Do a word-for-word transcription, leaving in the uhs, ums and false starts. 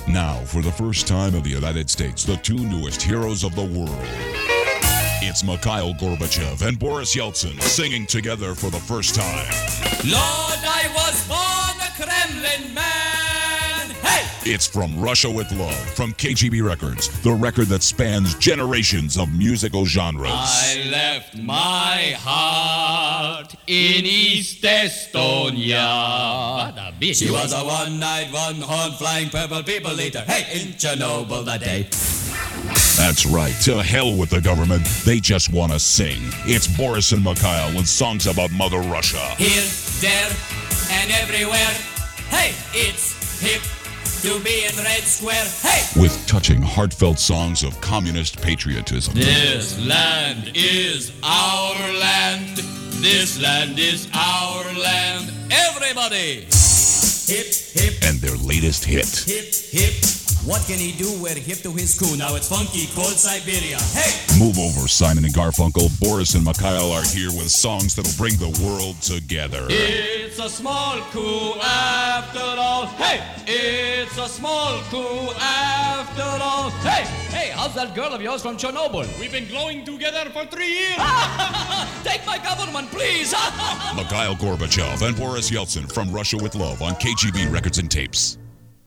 Now, for the first time in the United States, the two newest heroes of the world. It's Mikhail Gorbachev and Boris Yeltsin singing together for the first time. Lord, I was born a Kremlin man. Hey! It's From Russia with Love from K G B Records, the record that spans generations of musical genres. I left my heart in East Estonia. What a bitch. She was a one-eyed, one-horn flying purple people eater. Hey, in Chernobyl that day. That's right. To hell with the government. They just want to sing. It's Boris and Mikhail with songs about Mother Russia. Here, there, and everywhere. Hey, it's hip to be in Red Square. Hey! With touching, heartfelt songs of communist patriotism. This land is our land. This land is our land. Everybody! Hip, hip. And their latest hit. Hip, hip. What can he do? We're hip to his crew. Now it's funky, cold Siberia. Hey! Move over, Simon and Garfunkel. Boris and Mikhail are here with songs that'll bring the world together. It's a small coup after all. Hey! It's a small coup after all. Hey! Hey, how's that girl of yours from Chernobyl? We've been glowing together for three years. Take my government, please! Mikhail Gorbachev and Boris Yeltsin from Russia with Love on K G B Records and Tapes.